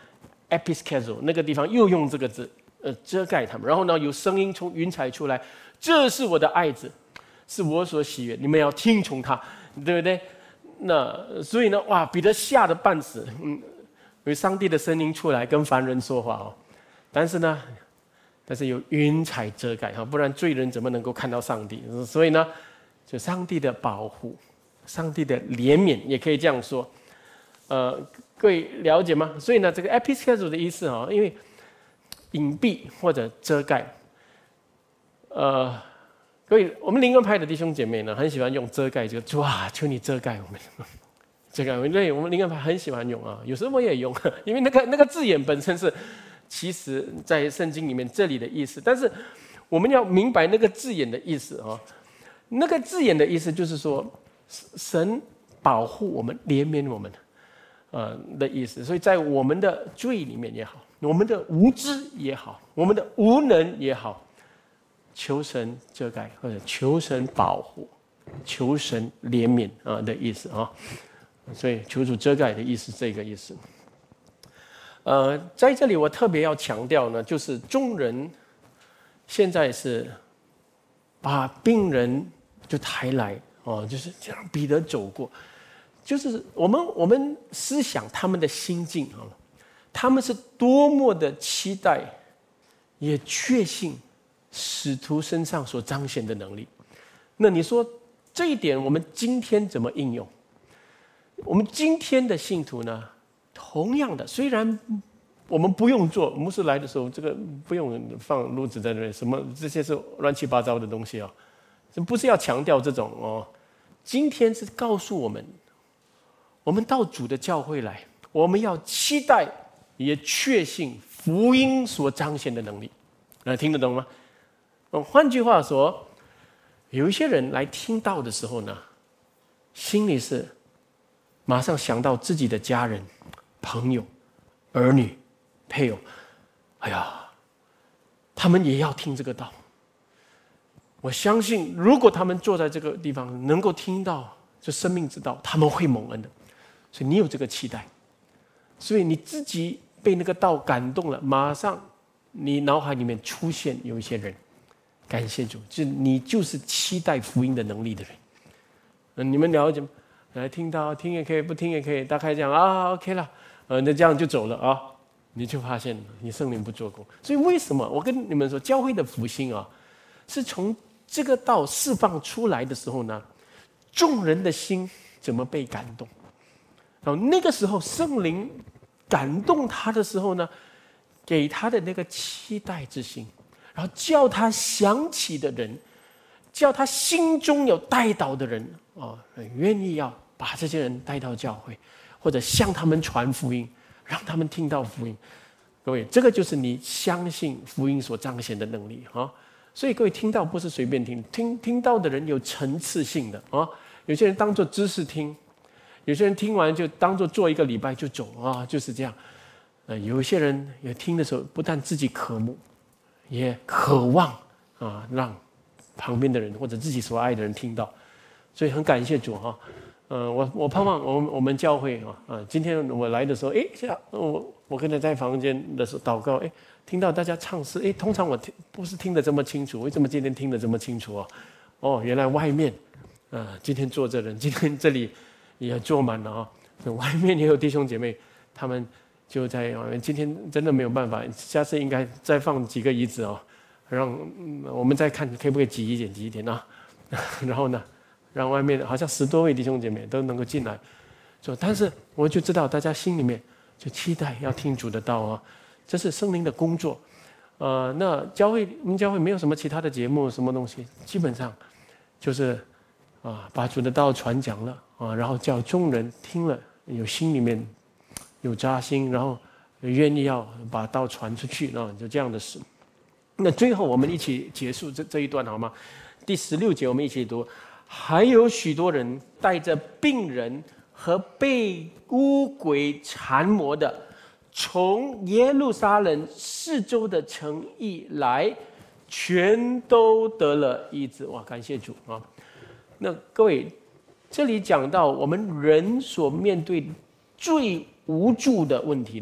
episkezo 那个地方又用这个字，呃，遮盖他们。然后呢，有声音从云彩出来，这是我的爱子，是我所喜悦，你们要听从他，对不对？那所以呢，哇，彼得吓得半死，嗯，有上帝的声音出来跟凡人说话哦，但是呢，但是有云彩遮盖哈，不然罪人怎么能够看到上帝？所以呢，就上帝的保护，上帝的怜悯，也可以这样说。呃，各位了解吗？所以呢，这个 episkezo 的意思啊，因为隐蔽或者遮盖，呃。各位，我们灵恩派的弟兄姐妹呢，很喜欢用遮盖这个，哇，求你遮盖我们，遮盖我们。对，我们灵恩派很喜欢用啊，有时候我也用，因为那个那个字眼本身是，其实在圣经里面这里的意思，但是我们要明白那个字眼的意思啊，那个字眼的意思就是说，神保护我们、怜悯我们，呃的意思。所以在我们的罪里面也好，我们的无知也好，我们的无能也好。求神遮盖，或者求神保护，求神怜悯啊的意思啊，所以求主遮盖的意思，这个意思。呃，在这里我特别要强调呢，就是众人现在是把病人就抬来哦，就是这样彼得走过，就是我们我们思想他们的心境啊，他们是多么的期待，也确信。使徒身上所彰显的能力，那你说这一点我们今天怎么应用？我们今天的信徒呢，同样的，虽然我们不用做，牧师来的时候，这个不用放褥子在那里，什么这些是乱七八糟的东西啊，这不是要强调这种哦。今天是告诉我们，我们到主的教会来，我们要期待也确信福音所彰显的能力，那听得懂吗？换句话说，有一些人来听到的时候呢，心里是马上想到自己的家人、朋友、儿女、配偶，哎呀，他们也要听这个道。我相信，如果他们坐在这个地方，能够听到这生命之道，他们会蒙恩的。所以你有这个期待，所以你自己被那个道感动了，马上你脑海里面出现有一些人。感谢主，就你就是期待福音的能力的人。嗯，你们了解吗？来听到听也可以，不听也可以，大概这样啊 ，OK 了，呃，那这样就走了啊，你就发现你圣灵不做工。所以为什么我跟你们说，教会的复兴啊，是从这个道释放出来的时候呢，众人的心怎么被感动？然后那个时候圣灵感动他的时候呢，给他的那个期待之心。然后叫他想起的人，叫他心中有带祷的人哦，愿意要把这些人带到教会，或者向他们传福音，让他们听到福音。各位，这个就是你相信福音所彰显的能力啊！所以各位听到不是随便听，听听到的人有层次性的啊。有些人当作知识听，有些人听完就当作做一个礼拜就走啊，就是这样。呃，有些人也听的时候，不但自己渴慕。也渴望啊，让旁边的人或者自己所爱的人听到，所以很感谢主哈。呃，我我盼望我们我们教会啊啊，今天我来的时候，哎，我我跟他在房间的时候祷告，哎，听到大家唱诗，哎，通常我听不是听得这么清楚，为什么今天听得这么清楚啊？哦，原来外面啊，今天坐着人，今天这里也坐满了啊，外面也有弟兄姐妹，他们。就在今天真的没有办法，下次应该再放几个椅子哦，让我们再看可不可以挤一点挤一点啊，然后呢，让外面好像十多位弟兄姐妹都能够进来，说，但是我就知道大家心里面就期待要听主的道啊，这是圣灵的工作，呃，那教会我们教会没有什么其他的节目什么东西，基本上就是啊把主的道传讲了啊，然后叫众人听了有心里面。有扎心，然后愿意要把道传出去，那就这样的事。那最后我们一起结束这这一段好吗？第十六节我们一起读。还有许多人带着病人和被污鬼缠磨的，从耶路撒冷四周的城邑来，全都得了医治。哇，感谢主啊！那各位，这里讲到我们人所面对最无助的问题呢，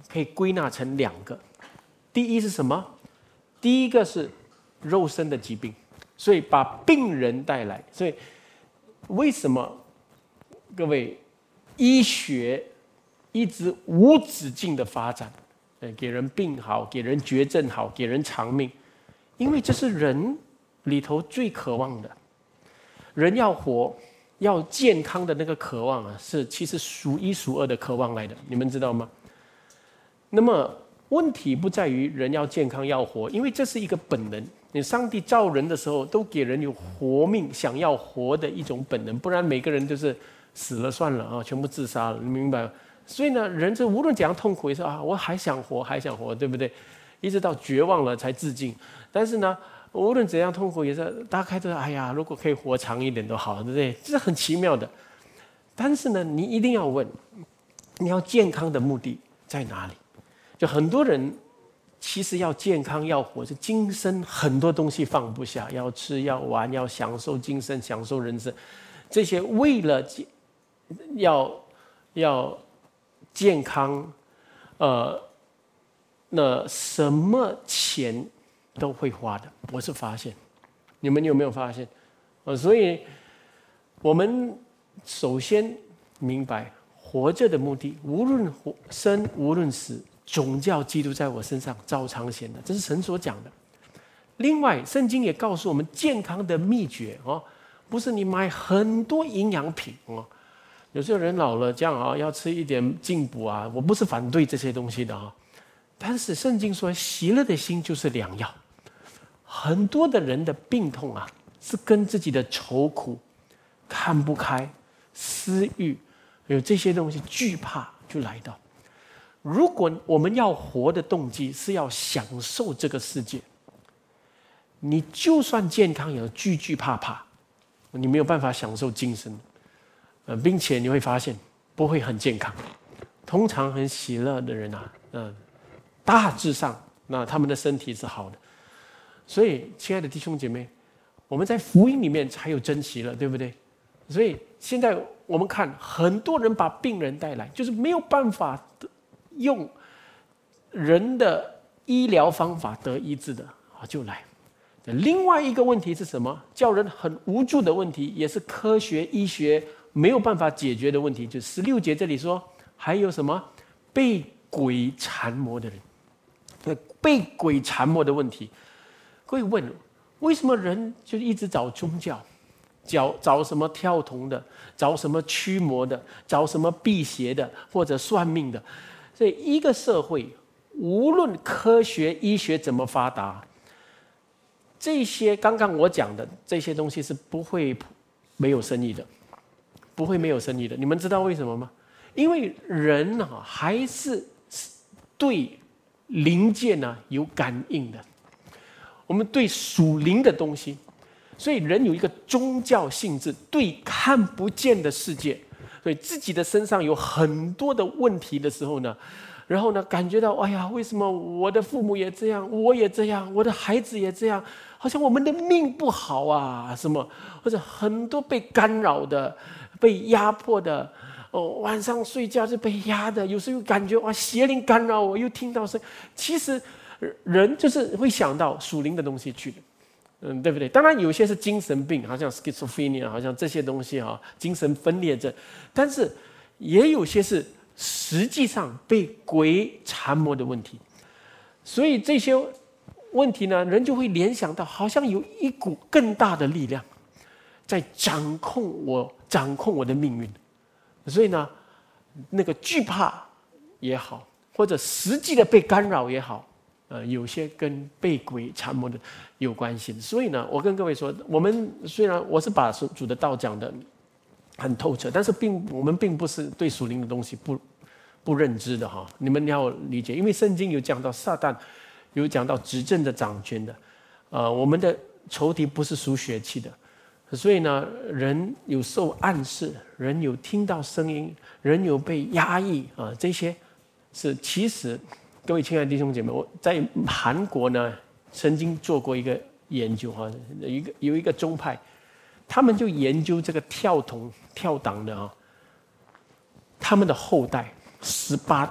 可以归纳成两个。第一是什么？第一个是肉身的疾病，所以把病人带来。所以为什么各位医学一直无止境的发展，给人病好，给人绝症好，给人长命？因为这是人里头最渴望的。人要活要健康的那个渴望啊，是其实数一数二的渴望来的，你们知道吗？那么问题不在于人要健康要活，因为这是一个本能。你上帝造人的时候，都给人有活命、想要活的一种本能，不然每个人就是死了算了啊，全部自杀了，你明白吗？所以呢，人这无论怎样痛苦，也是啊，我还想活，还想活，对不对？一直到绝望了才自尽。但是呢，无论怎样痛苦，也是大概都哎呀，如果可以活长一点都好，对不对？这是很奇妙的。但是呢，你一定要问，你要健康的目的在哪里？就很多人其实要健康要活，是今生很多东西放不下，要吃要玩要享受今生享受人生，这些为了要要健康，呃，那什么钱都会花的。我是发现，你们有没有发现？呃，所以我们首先明白活着的目的，无论生无论死，总叫基督在我身上照常显的，这是神所讲的。另外，圣经也告诉我们健康的秘诀哦，不是你买很多营养品哦。有些人老了这样啊，要吃一点进补啊，我不是反对这些东西的啊，但是圣经说，喜乐的心就是良药。很多的人的病痛啊，是跟自己的愁苦、看不开、私欲，有这些东西惧怕就来到。如果我们要活的动机是要享受这个世界，你就算健康也要惧惧怕怕，你没有办法享受今生，呃，并且你会发现不会很健康。通常很喜乐的人啊，呃，大致上那他们的身体是好的。所以，亲爱的弟兄姐妹，我们在福音里面才有珍惜了，对不对？所以现在我们看，很多人把病人带来，就是没有办法用人的医疗方法得医治的啊，就来。另外一个问题是什么？叫人很无助的问题，也是科学医学没有办法解决的问题。就十六节这里说，还有什么被鬼缠磨的人，被鬼缠磨的问题。会问，为什么人就一直找宗教，找找什么跳童的，找什么驱魔的，找什么辟邪的，或者算命的？所以一个社会，无论科学医学怎么发达，这些刚刚我讲的这些东西是不会没有生意的，不会没有生意的。你们知道为什么吗？因为人啊还是对灵界呢有感应的。我们对属灵的东西，所以人有一个宗教性质，对看不见的世界，所以自己的身上有很多的问题的时候呢，然后呢感觉到，哎呀，为什么我的父母也这样，我也这样，我的孩子也这样，好像我们的命不好啊，什么，或者很多被干扰的，被压迫的，哦，晚上睡觉就被压的，有时候感觉哇邪灵干扰我，又听到声，其实。人就是会想到属灵的东西去的，嗯，对不对？当然有些是精神病，好像 schizophrenia， 好像这些东西啊，精神分裂症，但是也有些是实际上被鬼缠磨的问题。所以这些问题呢，人就会联想到，好像有一股更大的力量在掌控我，掌控我的命运。所以呢，那个惧怕也好，或者实际的被干扰也好。呃，有些跟被鬼缠磨的有关系的，所以呢，我跟各位说，我们虽然我是把主的道讲的很透彻，但是并我们并不是对属灵的东西不不认知的哈。你们要理解，因为圣经有讲到撒旦，有讲到执政的掌权的，呃，我们的仇敌不是属血气的，所以呢，人有受暗示，人有听到声音，人有被压抑啊、呃，这些是其实。各位亲爱的弟兄姐妹，我在韩国呢曾经做过一个研究哈，一个有一个宗派，他们就研究这个跳童跳党的啊，他们的后代十八代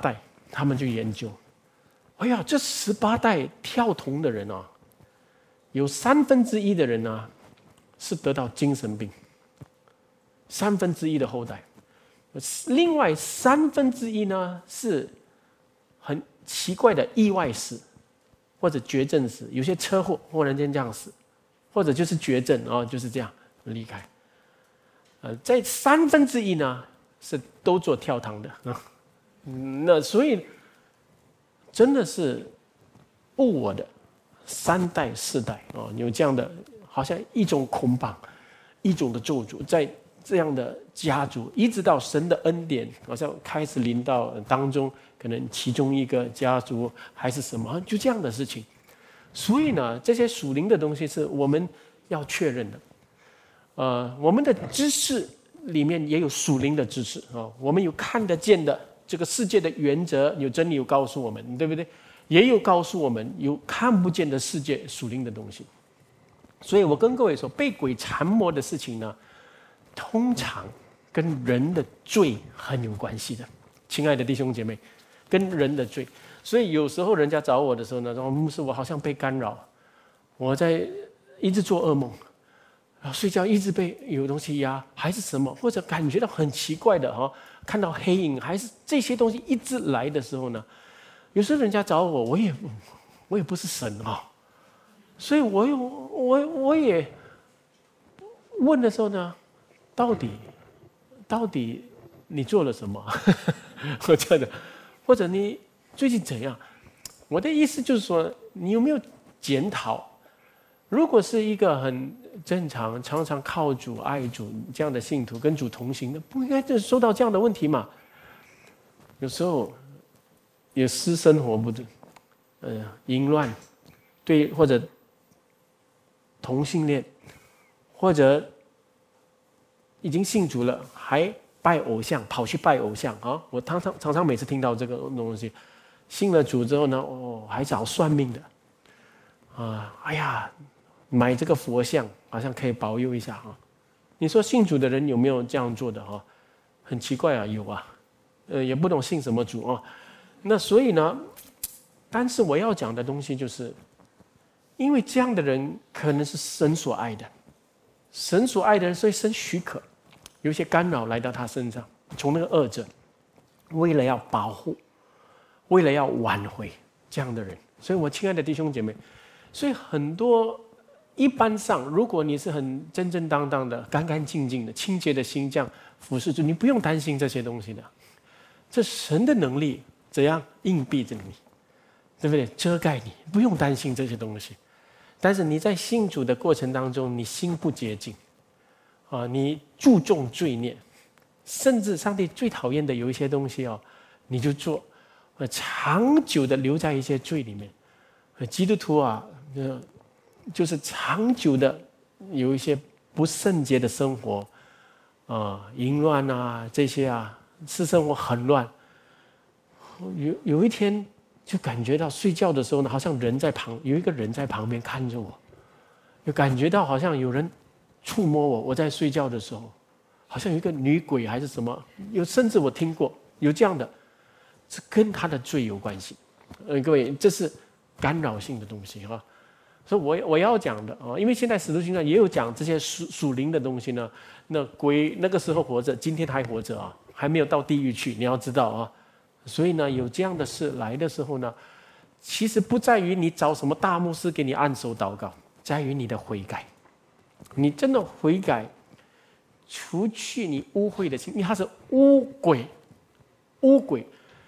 他们就研究，哎呀，这十八代跳童的人啊，有三分之一的人啊是得到精神病，三分之一的后代，另外三分之一呢是很奇怪的意外死或者绝症死，有些车祸忽然间这样死，或者就是绝症啊、哦，就是这样离开。呃，在三分之一呢是都做跳堂的啊。那所以真的是误我的三代四代啊、哦，有这样的好像一种捆绑，一种的咒诅，在这样的家族，一直到神的恩典好像开始临到当中，可能其中一个家族还是什么，就这样的事情。所以呢，这些属灵的东西是我们要确认的。呃，我们的知识里面也有属灵的知识啊、哦，我们有看得见的。这个世界的原则有真理有告诉我们，对不对？也有告诉我们有看不见的世界属灵的东西。所以我跟各位说，被鬼缠磨的事情呢，通常跟人的罪很有关系的，亲爱的弟兄姐妹，跟人的罪。所以有时候人家找我的时候呢，说牧师，我好像被干扰，我在一直做噩梦，然后睡觉一直被有东西压，还是什么，或者感觉到很奇怪的哈。看到黑影，还是这些东西一直来的时候呢，有时候人家找我，我也我也不是神啊、哦，所以我有我我也问的时候呢，到底到底你做了什么？我觉得，或者你最近怎样？我的意思就是说，你有没有检讨？如果是一个很正常、常常靠主、爱主这样的信徒，跟主同行的，不应该就受到这样的问题嘛？有时候有私生活不对，呃，淫乱，对，或者同性恋，或者已经信主了，还拜偶像，跑去拜偶像啊！我常常常常每次听到这个东西，信了主之后呢，哦，还找算命的，啊，哎呀。买这个佛像好像可以保佑一下啊！你说信主的人有没有这样做的哈？很奇怪啊，有啊，呃，也不懂信什么主啊。那所以呢，但是我要讲的东西就是，因为这样的人可能是神所爱的，神所爱的人，所以神许可有一些干扰来到他身上，从那个恶者，为了要保护，为了要挽回这样的人。所以我亲爱的弟兄姐妹，所以很多。一般上，如果你是很正正当当的、干干净净的、清洁的心这样服侍主，你不用担心这些东西的。这神的能力怎样硬币着你，对不对？遮盖你，不用担心这些东西。但是你在信主的过程当中，你心不洁净，啊，你注重罪孽，甚至上帝最讨厌的有一些东西哦，你就做，呃，长久的留在一些罪里面。呃，基督徒啊，呃。就是长久的有一些不圣洁的生活，啊、呃，淫乱啊这些啊，私生活很乱。有有一天就感觉到睡觉的时候呢，好像人在旁，有一个人在旁边看着我，就感觉到好像有人触摸我，我在睡觉的时候，好像有一个女鬼还是什么，有甚至我听过有这样的，这跟他的罪有关系。呃，各位，这是干扰性的东西哈。所以我我要讲的啊，因为现在使徒行传也有讲这些属属灵的东西呢。那鬼那个时候活着，今天还活着啊，还没有到地狱去，你要知道啊。所以呢，有这样的事来的时候呢，其实不在于你找什么大牧师给你按手祷告，在于你的悔改。你真的悔改，除去你污秽的心，因为它是污鬼，污鬼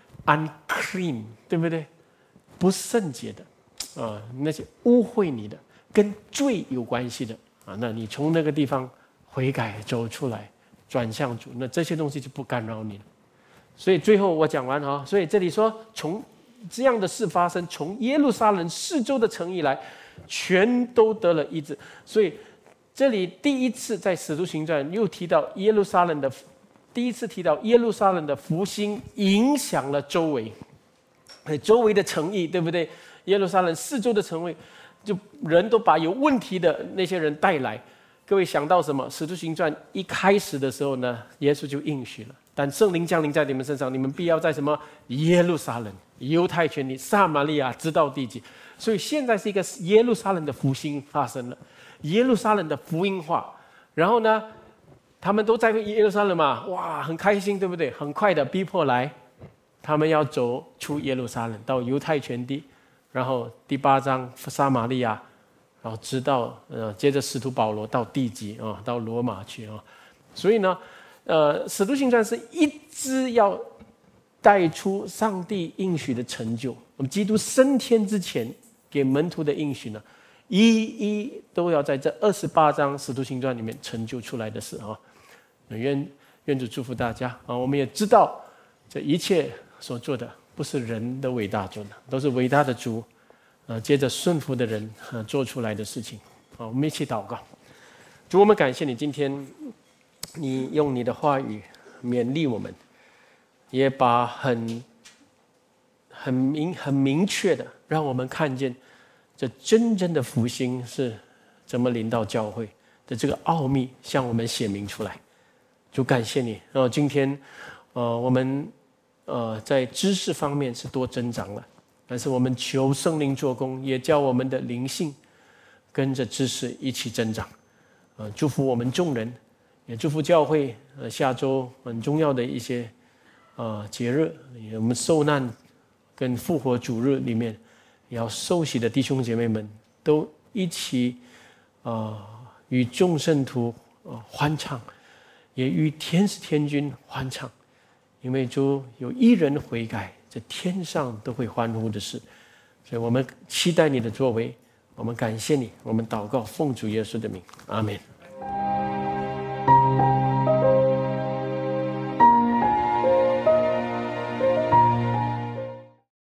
，unclean， 对不对？不圣洁的。啊，那些污秽你的、跟罪有关系的啊，那你从那个地方悔改走出来，转向主，那这些东西就不干扰你了。所以最后我讲完啊，所以这里说，从这样的事发生，从耶路撒冷四周的城邑来，全都得了医治。所以这里第一次在使徒行传又提到耶路撒冷的，第一次提到耶路撒冷的复兴影响了周围，周围的城邑，对不对？耶路撒冷四周的城邑，就人都把有问题的那些人带来， 各位想到什么？使徒行传一开始的时候呢，耶稣就应许了，但圣灵降临在你们身上，你们必要在什么耶路撒冷、犹太全地、撒玛利亚直到地极。所以现在是一个耶路撒冷的复兴发生了，耶路撒冷的福音化。然后呢，他们都在耶路撒冷嘛，哇，很开心，对不对？很快的逼迫来，他们要走出耶路撒冷，到犹太全地，然后第八章撒玛利亚。然后直到呃，接着使徒保罗到地极啊、哦，到罗马去啊、哦，所以呢，呃，使徒行传是一直要带出上帝应许的成就。我们基督升天之前给门徒的应许呢，一一都要在这二十八章使徒行传里面成就出来的事啊、哦。愿愿主祝福大家啊！我们也知道这一切所做的不是人的伟大做的，都是伟大的主。呃，接着顺服的人呃做出来的事情，好，我们一起祷告。主，我们感谢你，今天你用你的话语勉励我们，也把很很明很明确的让我们看见这真正的复兴是怎么临到教会的这个奥秘，向我们显明出来。主，感谢你。然后今天，呃，我们呃在知识方面是多增长了。但是我们求圣灵做工，也叫我们的灵性跟着知识一起增长。呃，祝福我们众人，也祝福教会。呃，下周很重要的一些呃节日，我们受难跟复活主日里面要受洗的弟兄姐妹们，都一起呃与众圣徒呃欢唱，也与天使天君欢唱，因为主有一人悔改。这天上都会欢呼的事，所以我们期待你的作为，我们感谢你，我们祷告奉主耶稣的名，阿们。